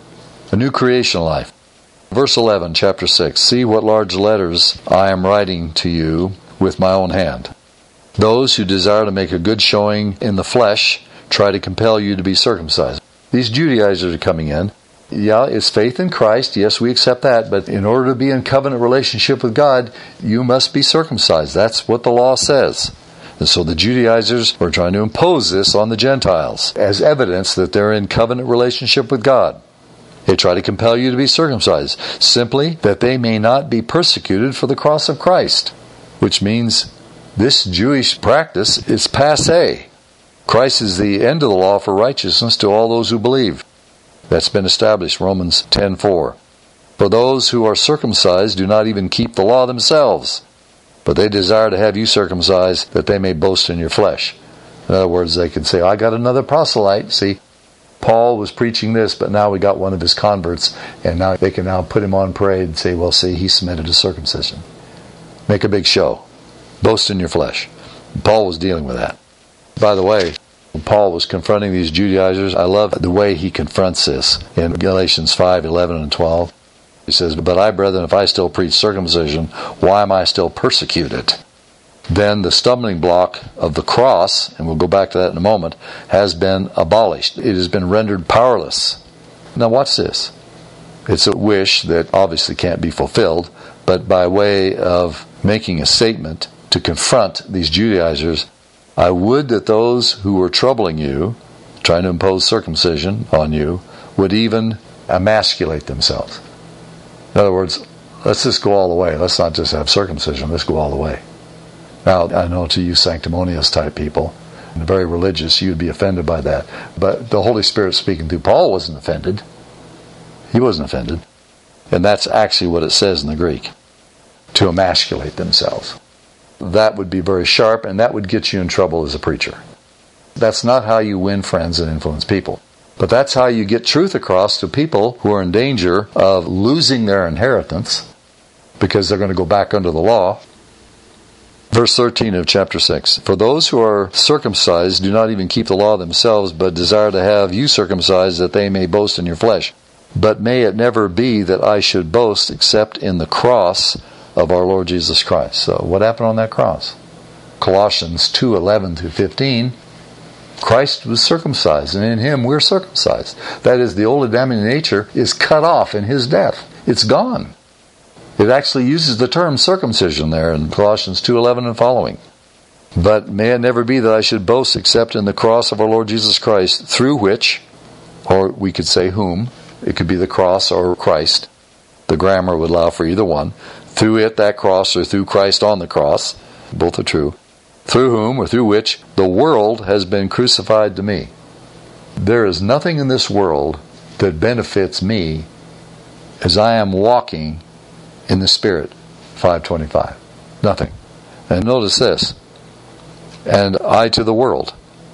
A new creation life. Verse eleven, chapter six. See what large letters I am writing to you with my own hand. Those who desire to make a good showing in the flesh try to compel you to be circumcised. These Judaizers are coming in. Yeah, it's faith in Christ. Yes, we accept that. But in order to be in covenant relationship with God, you must be circumcised. That's what the law says. And so the Judaizers were trying to impose this on the Gentiles as evidence that they're in covenant relationship with God. They try to compel you to be circumcised, simply that they may not be persecuted for the cross of Christ, which means this Jewish practice is passé. Christ is the end of the law for righteousness to all those who believe. That's been established, Romans ten four. For those who are circumcised do not even keep the law themselves, but they desire to have you circumcised that they may boast in your flesh. In other words, they can say, I got another proselyte. See, Paul was preaching this, but now we got one of his converts, and now they can now put him on parade and say, well, see, he submitted to circumcision. Make a big show. Boast in your flesh. Paul was dealing with that. By the way, when Paul was confronting these Judaizers, I love the way he confronts this in Galatians five eleven and twelve. He says, but I, brethren, if I still preach circumcision, why am I still persecuted? Then the stumbling block of the cross, and we'll go back to that in a moment, has been abolished. It has been rendered powerless. Now watch this. It's a wish that obviously can't be fulfilled, but by way of making a statement to confront these Judaizers, I would that those who were troubling you, trying to impose circumcision on you, would even emasculate themselves. In other words, let's just go all the way. Let's not just have circumcision. Let's go all the way. Now, I know to you sanctimonious type people, and very religious, you'd be offended by that. But the Holy Spirit speaking through Paul wasn't offended. He wasn't offended. And that's actually what it says in the Greek. To emasculate themselves. That would be very sharp, and that would get you in trouble as a preacher. That's not how you win friends and influence people. But that's how you get truth across to people who are in danger of losing their inheritance because they're going to go back under the law. Verse thirteen of chapter six. For those who are circumcised do not even keep the law themselves, but desire to have you circumcised that they may boast in your flesh. But may it never be that I should boast except in the cross of our Lord Jesus Christ. So what happened on that cross? Colossians two eleven through fifteen. Christ was circumcised, and in Him we're circumcised. That is, the old Adamic nature is cut off in His death. It's gone. It actually uses the term circumcision there in Colossians two eleven and following. But may it never be that I should boast except in the cross of our Lord Jesus Christ, through which, or we could say whom, it could be the cross or Christ. The grammar would allow for either one. Through it, that cross, or through Christ on the cross. Both are true. Through whom, or through which, the world has been crucified to me. There is nothing in this world that benefits me as I am walking in the Spirit. five twenty-five. Nothing. And notice this. And I to the world.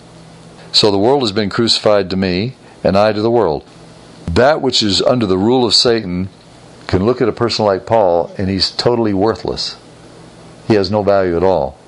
So the world has been crucified to me, and I to the world. That which is under the rule of Satan can look at a person like Paul, and he's totally worthless. He has no value at all.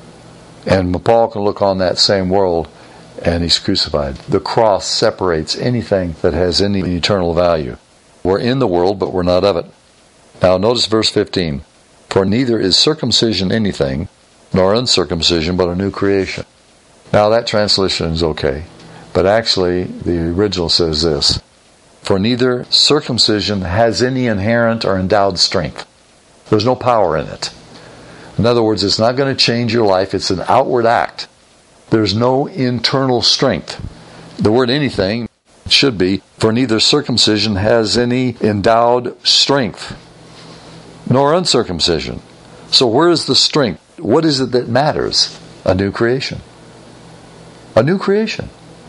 And Paul can look on that same world, and he's crucified. The cross separates anything that has any eternal value. We're in the world, but we're not of it. Now notice verse fifteen. For neither is circumcision anything, nor uncircumcision, but a new creation. Now that translation is okay, but actually the original says this. For neither circumcision has any inherent or endowed strength. There's no power in it. In other words, it's not going to change your life. It's an outward act. There's no internal strength. The word anything It should be, for neither circumcision has any endowed strength, nor uncircumcision. So where is the strength? What is it that matters? A new creation. A new creation.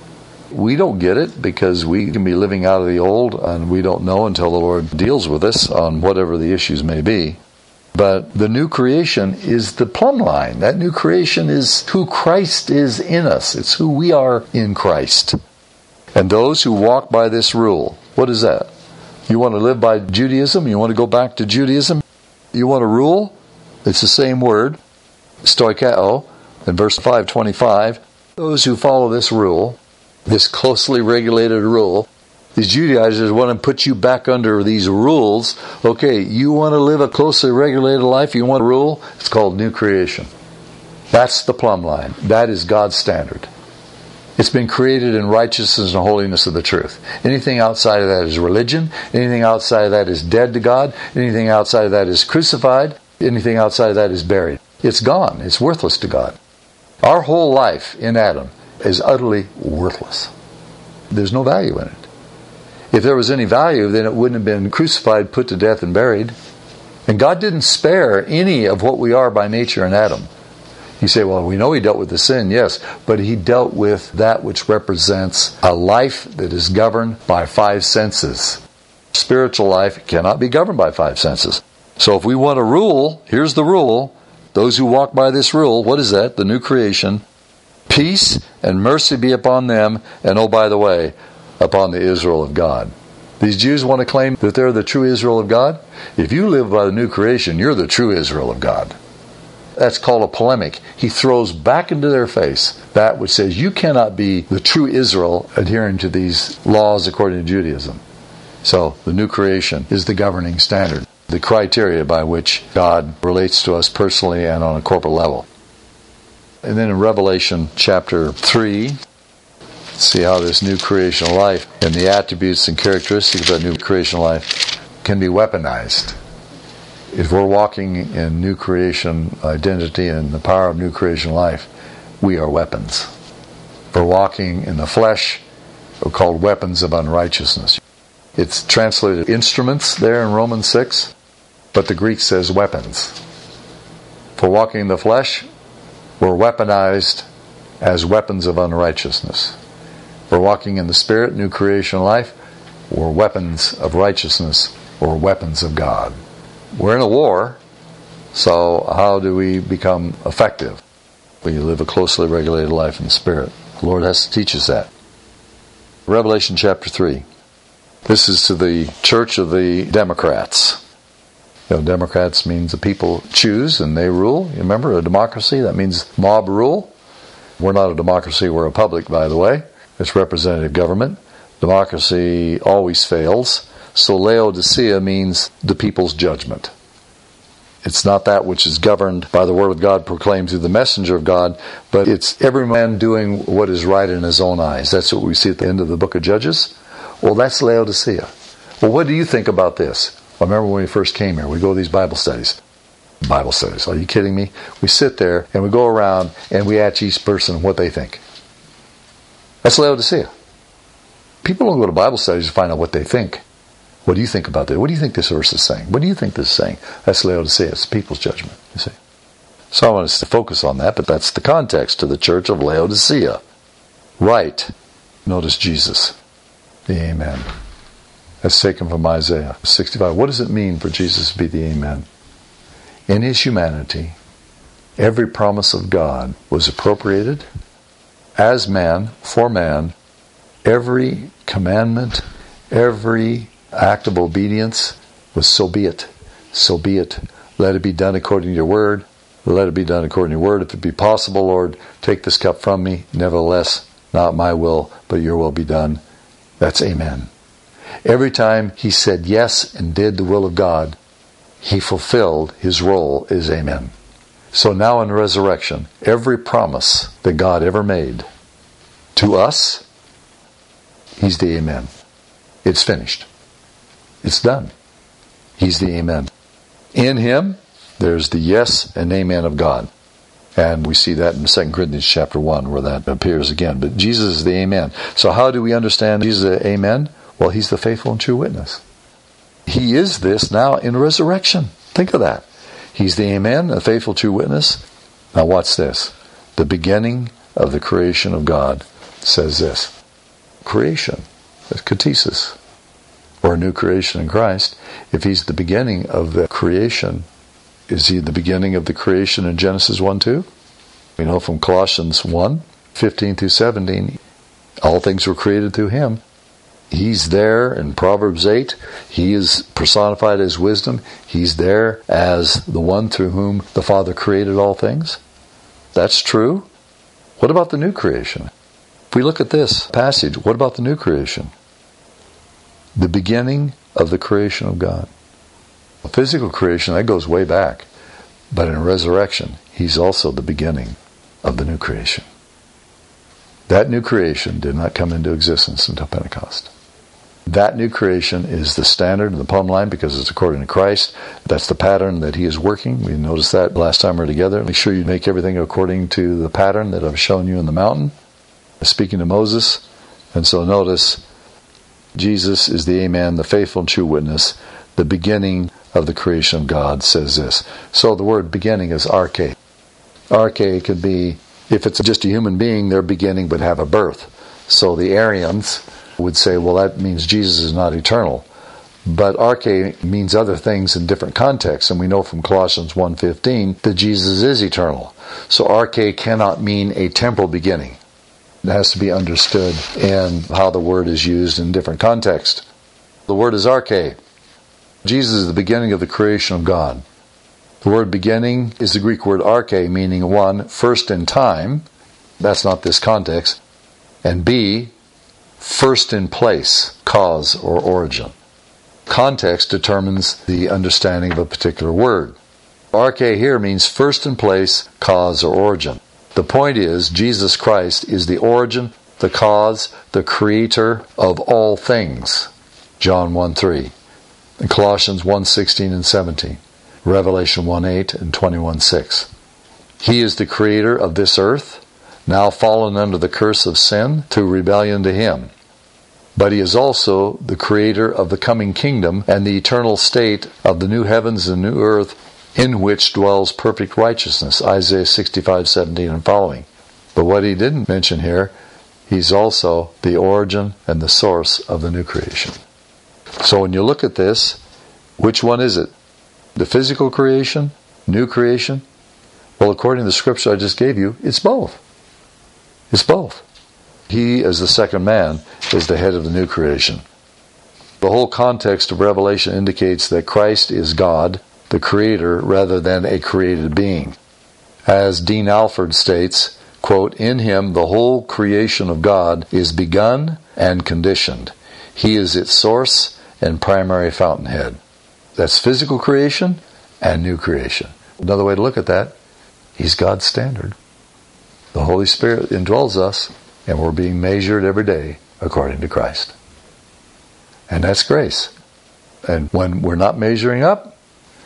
We don't get it because we can be living out of the old and we don't know until the Lord deals with us on whatever the issues may be. But the new creation is the plumb line. That new creation is who Christ is in us. It's who we are in Christ. And those who walk by this rule, what is that? You want to live by Judaism? You want to go back to Judaism? You want to rule? It's the same word, stoikeo, in verse five twenty-five. Those who follow this rule, this closely regulated rule, these Judaizers want to put you back under these rules. Okay, you want to live a closely regulated life, you want to rule? It's called new creation. That's the plumb line. That is God's standard. It's been created in righteousness and holiness of the truth. Anything outside of that is religion. Anything outside of that is dead to God. Anything outside of that is crucified. Anything outside of that is buried. It's gone. It's worthless to God. Our whole life in Adam is utterly worthless. There's no value in it. If there was any value, then it wouldn't have been crucified, put to death, and buried. And God didn't spare any of what we are by nature in Adam. You say, well, we know He dealt with the sin, yes, but He dealt with that which represents a life that is governed by five senses. Spiritual life cannot be governed by five senses. So if we want to rule, here's the rule. Those who walk by this rule, what is that? The new creation. Peace and mercy be upon them, and oh, by the way, upon the Israel of God. These Jews want to claim that they're the true Israel of God. If you live by the new creation, you're the true Israel of God. That's called a polemic. He throws back into their face that which says you cannot be the true Israel adhering to these laws according to Judaism. So the new creation is the governing standard, the criteria by which God relates to us personally and on a corporate level. And then in Revelation chapter three, see how this new creation life and the attributes and characteristics of that new creation life can be weaponized. If we're walking in new creation identity and the power of new creation life, we are weapons. If we're walking in the flesh, we're called weapons of unrighteousness. It's translated instruments there in Romans six, but the Greek says weapons. If we're walking in the flesh, we're weaponized as weapons of unrighteousness. If we're walking in the Spirit, new creation life, we're weapons of righteousness or weapons of God. We're in a war, so how do we become effective? We live a closely regulated life in the Spirit. The Lord has to teach us that. Revelation chapter three. This is to the church of the Democrats. You know, Democrats means the people choose and they rule. You remember, a democracy, that means mob rule. We're not a democracy, we're a republic, by the way. It's representative government. Democracy always fails. So Laodicea means the people's judgment. It's not that which is governed by the Word of God proclaimed through the messenger of God, but it's every man doing what is right in his own eyes. That's what we see at the end of the book of Judges. Well, that's Laodicea. Well, what do you think about this? I remember when we first came here, we go to these Bible studies. Bible studies, are you kidding me? We sit there and we go around and we ask each person what they think. That's Laodicea. People don't go to Bible studies to find out what they think. What do you think about that? What do you think this verse is saying? What do you think this is saying? That's Laodicea. It's the people's judgment, you see. So I want us to focus on that, but that's the context to the church of Laodicea. Right. Notice Jesus. The Amen. That's taken from Isaiah sixty-five. What does it mean for Jesus to be the Amen? In His humanity, every promise of God was appropriated as man, for man. Every commandment, every act of obedience was so be it, so be it. Let it be done according to your word. Let it be done according to your word. If it be possible, Lord, take this cup from me. Nevertheless, not my will, but your will be done. That's Amen. Every time He said yes and did the will of God, He fulfilled His role as Amen. So now in resurrection, every promise that God ever made to us, He's the Amen. It's finished. It's done. He's the Amen. In Him, there's the yes and amen of God. And we see that in Second Corinthians chapter one, where that appears again. But Jesus is the Amen. So how do we understand Jesus the Amen? Well, he's the faithful and true witness. He is this now in resurrection. Think of that. He's the Amen, a faithful true witness. Now watch this. The beginning of the creation of God says this. Creation, katesis, or a new creation in Christ. If he's the beginning of the creation, is he the beginning of the creation in Genesis one two? We know from Colossians one, fifteen through seventeen, all things were created through him. He's there in Proverbs eight. He is personified as wisdom. He's there as the one through whom the Father created all things. That's true. What about the new creation? If we look at this passage, what about the new creation? The beginning of the creation of God. A physical creation, that goes way back. But in resurrection, he's also the beginning of the new creation. That new creation did not come into existence until Pentecost. That new creation is the standard and the plumb line because it's according to Christ. That's the pattern that he is working. We noticed that last time we were together. Make sure you make everything according to the pattern that I've shown you in the mountain. Speaking to Moses. And so notice, Jesus is the Amen, the faithful and true witness. The beginning of the creation of God says this. So the word beginning is arche. Arche could be, if it's just a human being, their beginning would have a birth. So the Arians would say, well, that means Jesus is not eternal. But arche means other things in different contexts, and we know from Colossians one fifteen that Jesus is eternal. So arche cannot mean a temporal beginning. It has to be understood in how the word is used in different contexts. The word is arche. Jesus is the beginning of the creation of God. The word beginning is the Greek word arche, meaning one, first in time. That's not this context. And B, first in place, cause or origin. Context determines the understanding of a particular word. Arche here means first in place, cause or origin. The point is, Jesus Christ is the origin, the cause, the creator of all things. John one three. And Colossians one sixteen and seventeen. Revelation one eight and twenty-one six. He is the creator of this earth, now fallen under the curse of sin through rebellion to him. But he is also the creator of the coming kingdom and the eternal state of the new heavens and new earth in which dwells perfect righteousness. Isaiah sixty-five seventeen and following. But what he didn't mention here, he's also the origin and the source of the new creation. So when you look at this, which one is it? The physical creation? New creation? Well, according to the scripture I just gave you, it's both. It's both. He, as the second man, is the head of the new creation. The whole context of Revelation indicates that Christ is God, the creator, rather than a created being. As Dean Alford states, quote, in him the whole creation of God is begun and conditioned. He is its source and primary fountainhead. That's physical creation and new creation. Another way to look at that, he's God's standard. The Holy Spirit indwells us, and we're being measured every day according to Christ. And that's grace. And when we're not measuring up,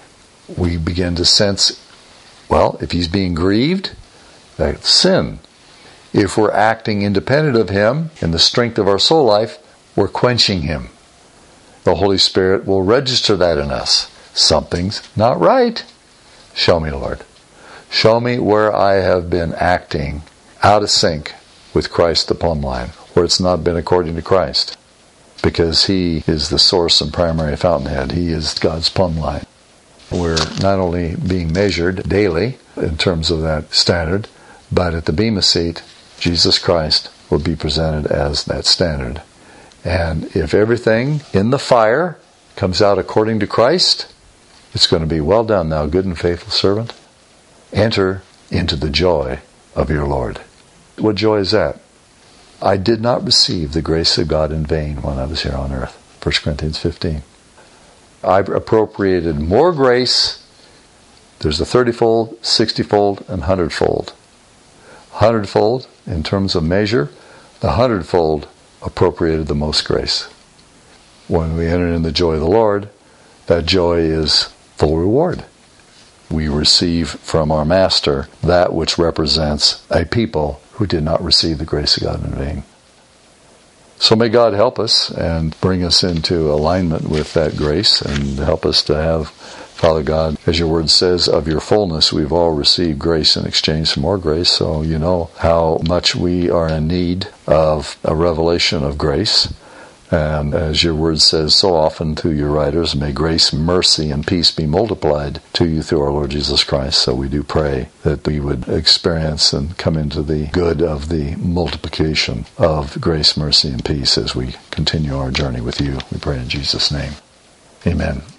we begin to sense, well, if he's being grieved, that's sin. If we're acting independent of him in the strength of our soul life, we're quenching him. The Holy Spirit will register that in us. Something's not right. Show me, Lord. Show me where I have been acting out of sync with Christ the plumb line, where it's not been according to Christ. Because he is the source and primary fountainhead. He is God's plumb line. We're not only being measured daily in terms of that standard, but at the Bema seat, Jesus Christ will be presented as that standard. And if everything in the fire comes out according to Christ, it's going to be, well done, thou good and faithful servant. Enter into the joy of your Lord. What joy is that? I did not receive the grace of God in vain when I was here on earth. First Corinthians fifteen. I appropriated more grace. There's a thirty-fold, sixty-fold, and hundredfold. Hundredfold, in terms of measure, the hundredfold appropriated the most grace. When we enter in the joy of the Lord, that joy is full reward. we receive from our Master that which represents a people who did not receive the grace of God in vain. So may God help us and bring us into alignment with that grace and help us to have, Father God, as your word says, of your fullness we've all received grace in exchange for more grace. So you know how much we are in need of a revelation of grace. And as your word says so often to your writers, may grace, mercy, and peace be multiplied to you through our Lord Jesus Christ. So we do pray that we would experience and come into the good of the multiplication of grace, mercy, and peace as we continue our journey with you. We pray in Jesus' name. Amen.